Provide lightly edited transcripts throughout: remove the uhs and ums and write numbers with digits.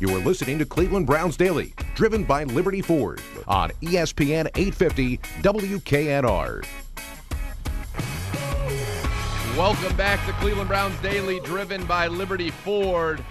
You are listening to Cleveland Browns Daily, driven by Liberty Ford on ESPN 850 WKNR. Welcome back to Cleveland Browns Daily, driven by Liberty Ford.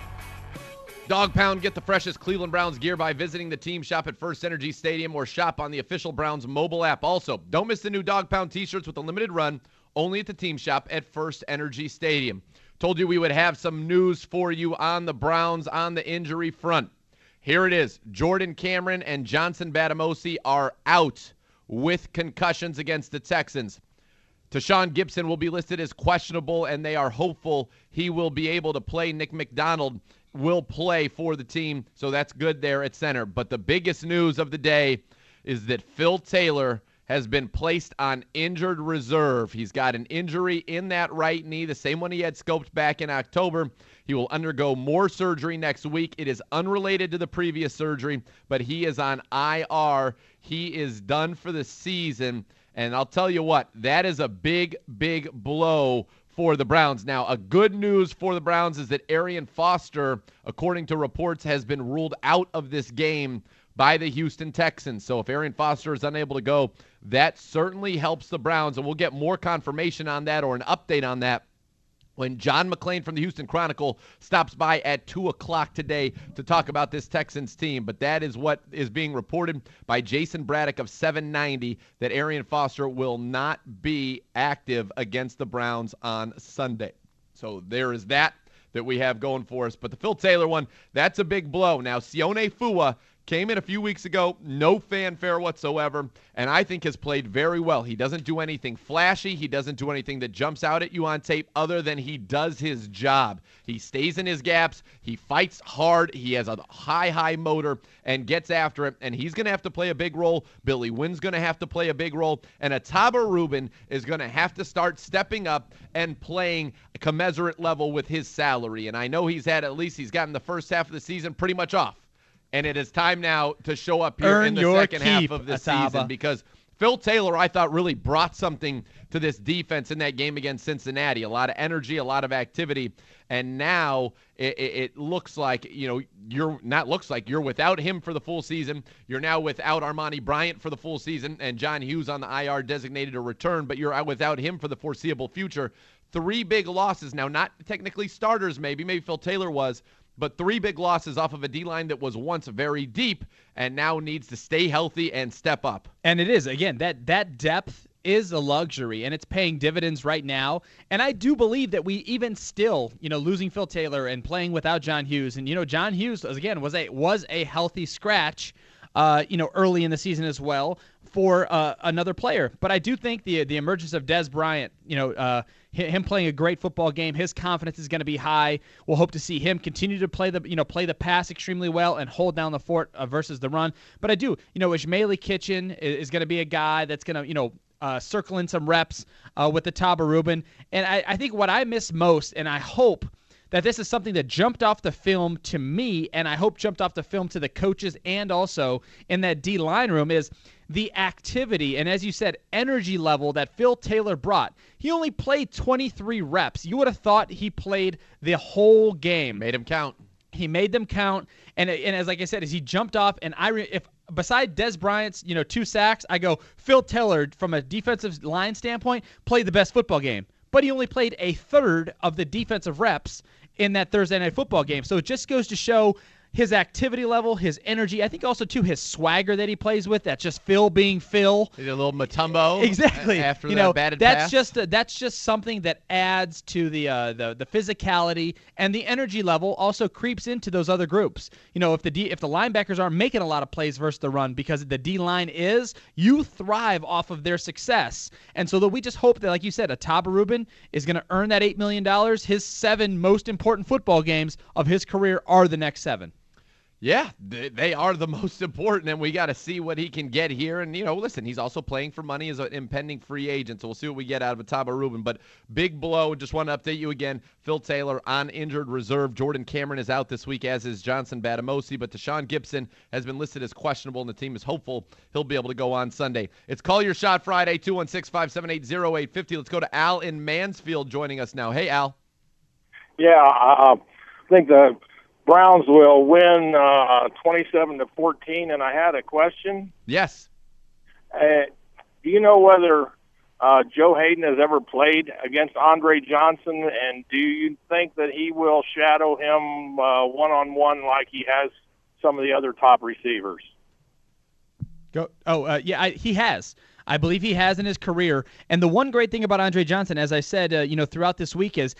Dog Pound, get the freshest Cleveland Browns gear by visiting the team shop at First Energy Stadium or shop on the official Browns mobile app. Also, don't miss the new Dog Pound t-shirts with a limited run, only at the team shop at First Energy Stadium. Told you we would have some news for you on the Browns on the injury front. Here it is. Jordan Cameron and Johnson Badamosi are out with concussions against the Texans. Tashaun Gipson will be listed as questionable, and they are hopeful he will be able to play. Nick McDonald will play for the team, so that's good there at center. But the biggest news of the day is that Phil Taylor has been placed on injured reserve. He's got an injury in that right knee, the same one he had scoped back in October. He will undergo more surgery next week. It is unrelated to the previous surgery, but he is on IR. He is done for the season. And I'll tell you what, that is a big, big blow for the Browns. Now, a good news for the Browns is that Arian Foster, according to reports, has been ruled out of this game by the Houston Texans. So if Arian Foster is unable to go, that certainly helps the Browns, and we'll get more confirmation on that or an update on that when John McClain from the Houston Chronicle stops by at 2 o'clock today to talk about this Texans team. But that is what is being reported by Jason Braddock of 790, that Arian Foster will not be active against the Browns on Sunday. So there is that we have going for us. But the Phil Taylor one, that's a big blow. Now, Sione Fua came in a few weeks ago, no fanfare whatsoever, and I think has played very well. He doesn't do anything flashy. He doesn't do anything that jumps out at you on tape other than he does his job. He stays in his gaps. He fights hard. He has a high motor and gets after it, and he's going to have to play a big role. Billy Wynn's going to have to play a big role, and Ataba Rubin is going to have to start stepping up and playing a commensurate level with his salary. And I know he's gotten the first half of the season pretty much off. And it is time now to show up here in the second half of the season, because Phil Taylor, I thought, really brought something to this defense in that game against Cincinnati. A lot of energy, a lot of activity. And now it looks like, you're without him for the full season. You're now without Armani Bryant for the full season and John Hughes on the IR designated to return, but you're out without him for the foreseeable future. 3 big losses now, not technically starters maybe Phil Taylor was, but 3 big losses off of a D-line that was once very deep and now needs to stay healthy and step up. And it is, again, that depth is a luxury, and it's paying dividends right now. And I do believe that we even still, losing Phil Taylor and playing without John Hughes, and, John Hughes, again, was a healthy scratch, early in the season as well for another player. But I do think the emergence of Dez Bryant, him playing a great football game, his confidence is going to be high. We'll hope to see him continue to play the pass extremely well and hold down the fort versus the run. But I do, Ishmaeli Kitchen is going to be a guy that's going to, circle in some reps with the Ataba Rubin. And I think what I miss most, and I hope that this is something that jumped off the film to me, and I hope jumped off the film to the coaches and also in that D-line room, is the activity and, as you said, energy level that Phil Taylor brought. He only played 23 reps. You would have thought he played the whole game. Made him count. He made them count, and as like I said, as he jumped off, and if beside Dez Bryant's 2 sacks, I go, Phil Taylor, from a defensive line standpoint, played the best football game. But he only played a third of the defensive reps in that Thursday night football game. So it just goes to show his activity level, his energy. I think also, too, his swagger that he plays with. That's just Phil being Phil. He did a little Mutombo. Exactly. After that batted pass. That's just something that adds to the physicality, and the energy level also creeps into those other groups. If the linebackers aren't making a lot of plays versus the run because the D-line is, you thrive off of their success. And so we just hope that, like you said, Ataba Rubin is going to earn that $8 million. His 7 most important football games of his career are the next 7. Yeah, they are the most important, and we got to see what he can get here. And, listen, he's also playing for money as an impending free agent, so we'll see what we get out of Ataba Rubin. But big blow. Just want to update you again. Phil Taylor on injured reserve. Jordan Cameron is out this week, as is Johnson Badamosi. But Tashaun Gipson has been listed as questionable, and the team is hopeful he'll be able to go on Sunday. It's Call Your Shot Friday, 216-578-0850. Let's go to Al in Mansfield joining us now. Hey, Al. Yeah, I think the Browns will win 27-14, and I had a question. Yes. Do you know whether Joe Hayden has ever played against Andre Johnson, and do you think that he will shadow him one-on-one like he has some of the other top receivers? He has. I believe he has in his career. And the one great thing about Andre Johnson, as I said, throughout this week, is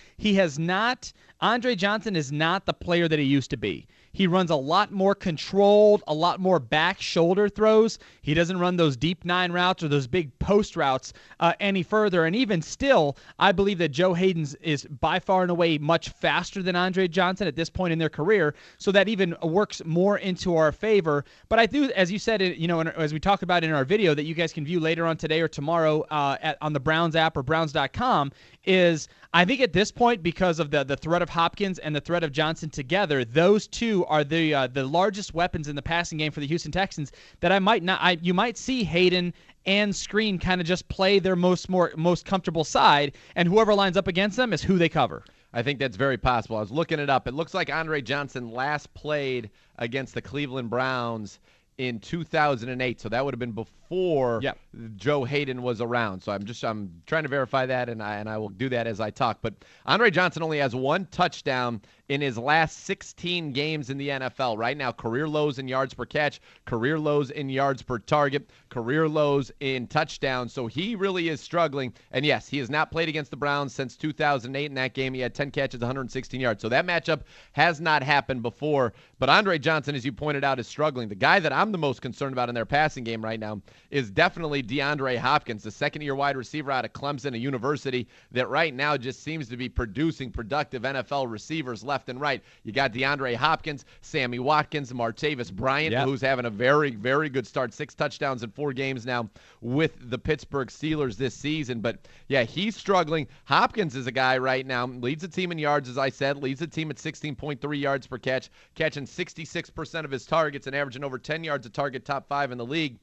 Andre Johnson is not the player that he used to be. He runs a lot more controlled, a lot more back shoulder throws. He doesn't run those deep 9 routes or those big post routes any further. And even still, I believe that Joe Hayden is by far and away much faster than Andre Johnson at this point in their career. So that even works more into our favor. But I do, as you said, as we talked about in our video that you guys can view later on today or tomorrow on the Browns app or Browns.com, is I think at this point, because of the threat of Hopkins and the threat of Johnson together, those two are the largest weapons in the passing game for the Houston Texans. That you might see Hayden and Screen kind of just play their most comfortable side, and whoever lines up against them is who they cover. I think that's very possible. I was looking it up. It looks like Andre Johnson last played against the Cleveland Browns in 2008, so that would have been before Joe Hayden was around. So I'm trying to verify that, and I will do that as I talk. But Andre Johnson only has 1 touchdown in his last 16 games in the NFL. Right now, career lows in yards per catch, career lows in yards per target, career lows in touchdowns. So he really is struggling. And yes, he has not played against the Browns since 2008. In that game, he had 10 catches, 116 yards. So that matchup has not happened before. But Andre Johnson, as you pointed out, is struggling. The guy that I'm the most concerned about in their passing game right now is definitely DeAndre Hopkins, the second-year wide receiver out of Clemson, a university that right now just seems to be producing productive NFL receivers left and right. You got DeAndre Hopkins, Sammy Watkins, Martavis Bryant, who's having a very, very good start. 6 touchdowns in 4 games now with the Pittsburgh Steelers this season. But, yeah, he's struggling. Hopkins is a guy right now, leads the team in yards, as I said, leads the team at 16.3 yards per catch, catching 66% of his targets and averaging over 10 yards a target, top 5 in the league.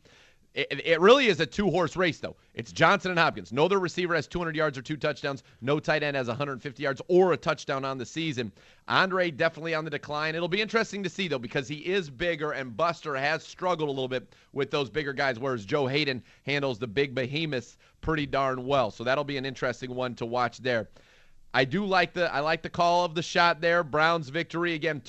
It really is a 2-horse race, though. It's Johnson and Hopkins. No other receiver has 200 yards or 2 touchdowns. No tight end has 150 yards or a touchdown on the season. Andre definitely on the decline. It'll be interesting to see, though, because he is bigger, and Buster has struggled a little bit with those bigger guys, whereas Joe Hayden handles the big behemoths pretty darn well. So that'll be an interesting one to watch there. I like the call of the shot there. Browns victory. Again,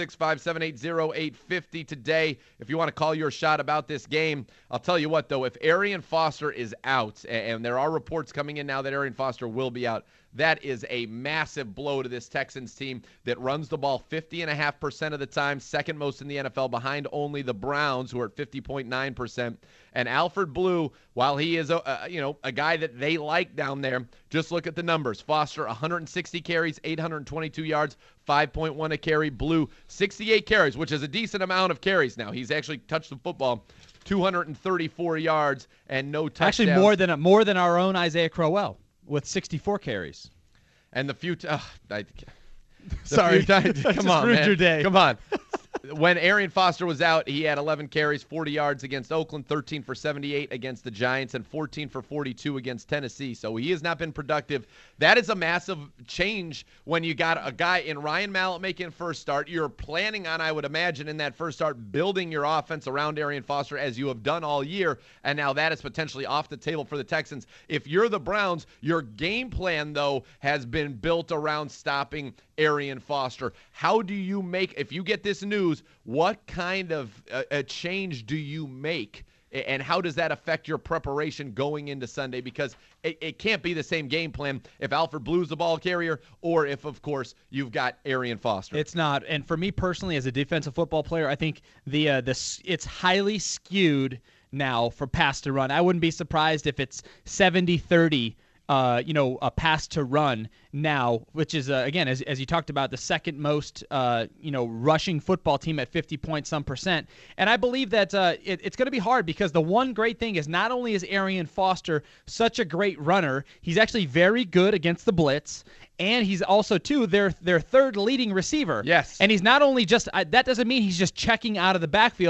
216-578-0850 today. If you want to call your shot about this game, I'll tell you what, though, if Arian Foster is out, and there are reports coming in now that Arian Foster will be out, that is a massive blow to this Texans team that runs the ball 50.5% of the time, second most in the NFL, behind only the Browns, who are at 50.9%. And Alfred Blue, while he is a guy that they like down there, just look at the numbers. Foster, 160 carries, 822 yards, 5.1 a carry. Blue, 68 carries, which is a decent amount of carries now. He's actually touched the football 234 yards and no touchdowns. Actually, more than our own Isaiah Crowell with 64 carries. And the few come on, man. Your day. Come on. When Arian Foster was out, he had 11 carries, 40 yards against Oakland, 13 for 78 against the Giants, and 14 for 42 against Tennessee. So he has not been productive. That is a massive change when you got a guy in Ryan Mallett making first start. You're planning on, I would imagine, in that first start, building your offense around Arian Foster as you have done all year, and now that is potentially off the table for the Texans. If you're the Browns, your game plan, though, has been built around stopping Arian Foster. How do you make, if you get this news, what kind of a change do you make, and how does that affect your preparation going into Sunday? Because it can't be the same game plan if Alfred Blue's the ball carrier or if, of course, you've got Arian Foster. It's not. And for me personally, as a defensive football player, I think it's highly skewed now for pass to run. I wouldn't be surprised if it's 70-30. A pass to run now, which is, again, as you talked about, the second most, rushing football team at 50-point-some%. And I believe that it's going to be hard because the one great thing is not only is Arian Foster such a great runner, he's actually very good against the blitz, and he's also, too, their third leading receiver. Yes. And he's not only just that doesn't mean he's just checking out of the backfield.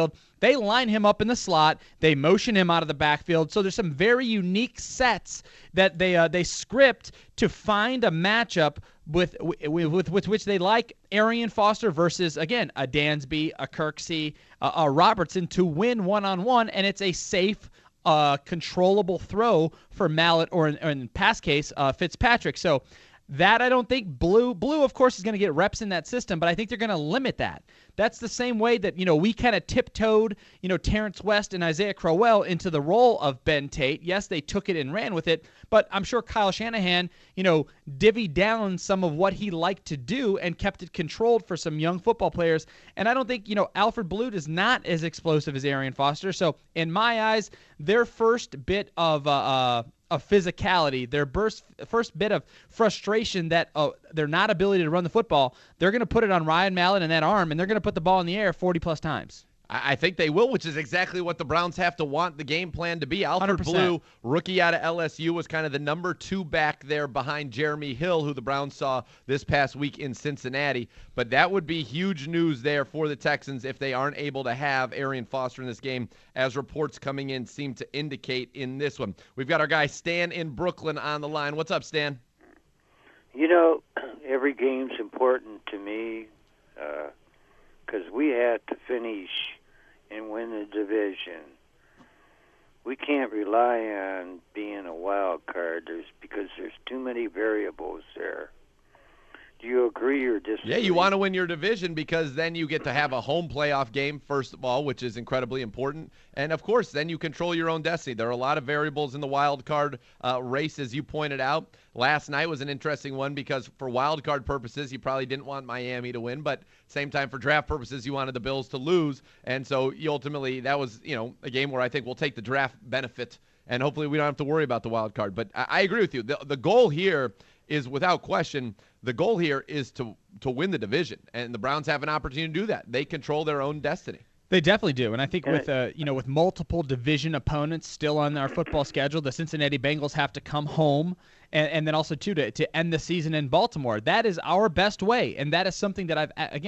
they line him up in the slot. They motion him out of the backfield. So there's some very unique sets that they script to find a matchup with which they like Arian Foster versus, again, a Dansby, a Kirksey, a Robertson to win one-on-one, and it's a safe, controllable throw for Mallett or in pass case, Fitzpatrick. So that I don't think Blue, of course, is going to get reps in that system, but I think they're going to limit that. That's the same way that, we kind of tiptoed, Terrence West and Isaiah Crowell into the role of Ben Tate. Yes, they took it and ran with it, but I'm sure Kyle Shanahan, divvied down some of what he liked to do and kept it controlled for some young football players. And I don't think, Alfred Blue is not as explosive as Arian Foster. So in my eyes, their first bit of physicality, their first bit of frustration that their not ability to run the football, they're going to put it on Ryan Mallett and that arm, and they're going to put the ball in the air 40-plus times. I think they will, which is exactly what the Browns have to want the game plan to be. Alfred 100%. Blue, rookie out of LSU, was kind of the number 2 back there behind Jeremy Hill, who the Browns saw this past week in Cincinnati. But that would be huge news there for the Texans if they aren't able to have Arian Foster in this game, as reports coming in seem to indicate in this one. We've got our guy Stan in Brooklyn on the line. What's up, Stan? Every game's important to me because we had to finish and win the division. We can't rely on being a wild card because there's too many variables there. Do you agree or disagree? Yeah, you want to win your division because then you get to have a home playoff game, first of all, which is incredibly important. And, of course, then you control your own destiny. There are a lot of variables in the wild card race, as you pointed out. Last night was an interesting one because for wild card purposes, you probably didn't want Miami to win, but same time for draft purposes, you wanted the Bills to lose. And so you ultimately, that was, a game where I think we'll take the draft benefit, and hopefully we don't have to worry about the wild card. But I agree with you. The goal here is, without question, the goal here is to win the division, and the Browns have an opportunity to do that. They control their own destiny. They definitely do, and I think with multiple division opponents still on our football schedule, the Cincinnati Bengals have to come home, and then also too to end the season in Baltimore. That is our best way, and that is something that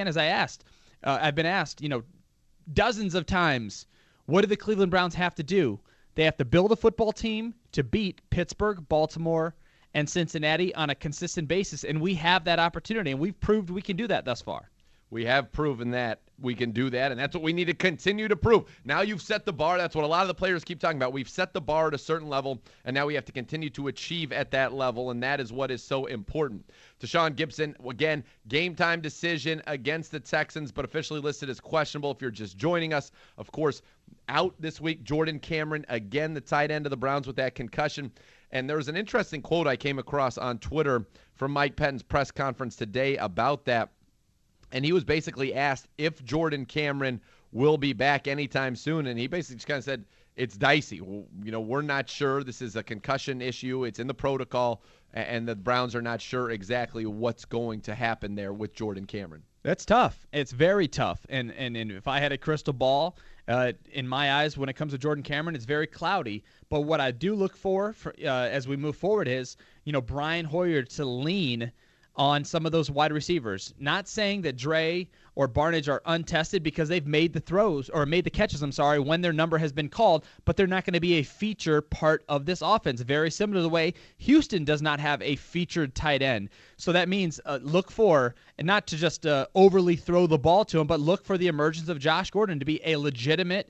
I've been asked, dozens of times. What do the Cleveland Browns have to do? They have to build a football team to beat Pittsburgh, Baltimore, and Cincinnati on a consistent basis, and we have that opportunity, and we've proved we can do that thus far. We have proven that we can do that, and that's what we need to continue to prove. Now you've set the bar. That's what a lot of the players keep talking about. We've set the bar at a certain level, and now we have to continue to achieve at that level, and that is what is so important. Tashaun Gipson, again, game-time decision against the Texans, but officially listed as questionable if you're just joining us. Of course, out this week, Jordan Cameron, again, the tight end of the Browns with that concussion. And there was an interesting quote I came across on Twitter from Mike Pettine's press conference today about that. And he was basically asked if Jordan Cameron will be back anytime soon. And he basically just kind of said, it's dicey. We're not sure. This is a concussion issue. It's in the protocol. And the Browns are not sure exactly what's going to happen there with Jordan Cameron. That's tough. It's very tough. And if I had a crystal ball, in my eyes, when it comes to Jordan Cameron, it's very cloudy. But what I do look for as we move forward is, Brian Hoyer to lean on some of those wide receivers. Not saying that Dre or Barnidge are untested because they've made the throws or made the catches, when their number has been called, but they're not going to be a feature part of this offense. Very similar to the way Houston does not have a featured tight end. So that means look for, and not to just overly throw the ball to him, but look for the emergence of Josh Gordon to be a legitimate,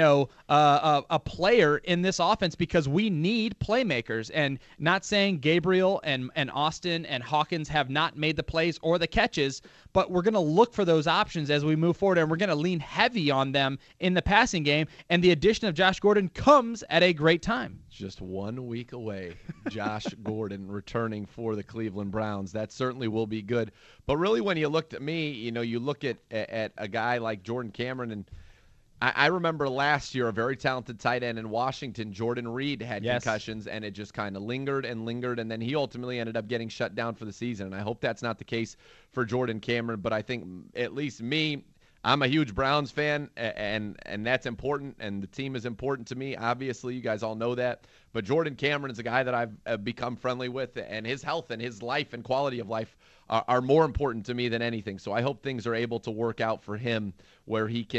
a player in this offense because we need playmakers. And not saying Gabriel and Austin and Hawkins have not made the plays or the catches, but we're going to look for those options as we move forward, and we're going to lean heavy on them in the passing game. And the addition of Josh Gordon comes at a great time. Just 1 week away, Josh Gordon returning for the Cleveland Browns. That certainly will be good. But really, when you looked at me, you look at a guy like Jordan Cameron, and I remember last year a very talented tight end in Washington, Jordan Reed, had concussions, and it just kind of lingered, and then he ultimately ended up getting shut down for the season. And I hope that's not the case for Jordan Cameron, but I think at least me, I'm a huge Browns fan, and that's important, and the team is important to me. Obviously, you guys all know that. But Jordan Cameron is a guy that I've become friendly with, and his health and his life and quality of life are more important to me than anything. So I hope things are able to work out for him where he can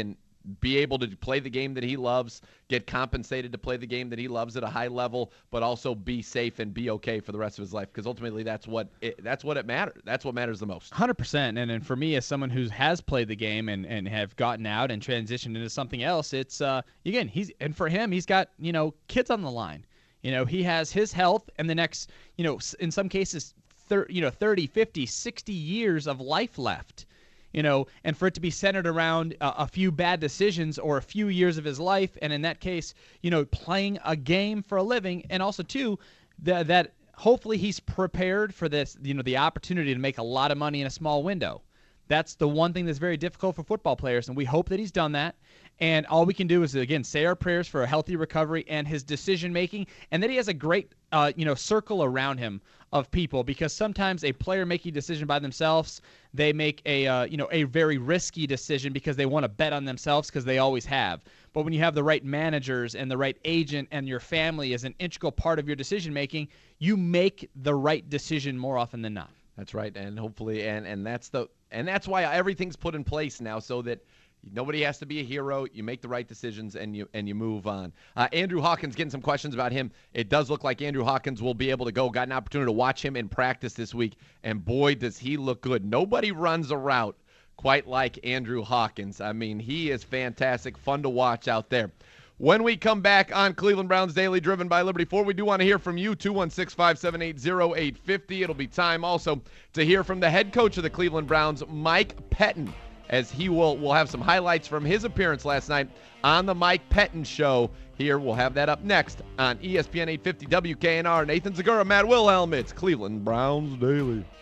be able to play the game that he loves, get compensated to play the game that he loves at a high level, but also be safe and be okay for the rest of his life. Because ultimately, that's what it matters. That's what matters the most. 100%. And for me, as someone who has played the game and have gotten out and transitioned into something else, it's again, for him, he's got kids on the line. He has his health and the next in some cases 30, 50, 60 years of life left. And for it to be centered around a few bad decisions or a few years of his life, and in that case, playing a game for a living, and also too, that hopefully he's prepared for this, the opportunity to make a lot of money in a small window. That's the one thing that's very difficult for football players, and we hope that he's done that. And all we can do is, again, say our prayers for a healthy recovery and his decision-making, and that he has a great, circle around him of people, because sometimes a player making a decision by themselves, they make a very risky decision because they want to bet on themselves, because they always have. But when you have the right managers and the right agent and your family as an integral part of your decision-making, you make the right decision more often than not. That's right, and hopefully, and that's why everything's put in place now, so that nobody has to be a hero. You make the right decisions, and you move on. Andrew Hawkins, getting some questions about him. It does look like Andrew Hawkins will be able to go. Got an opportunity to watch him in practice this week, and boy, does he look good. Nobody runs a route quite like Andrew Hawkins. I mean, he is fantastic, fun to watch out there. When we come back on Cleveland Browns Daily, driven by Liberty Ford, we do want to hear from you, 216-578-0850. It'll be time also to hear from the head coach of the Cleveland Browns, Mike Pettine, as we'll have some highlights from his appearance last night on the Mike Pettine Show. Here, we'll have that up next on ESPN 850 WKNR. Nathan Zagura, Matt Wilhelm. It's Cleveland Browns Daily.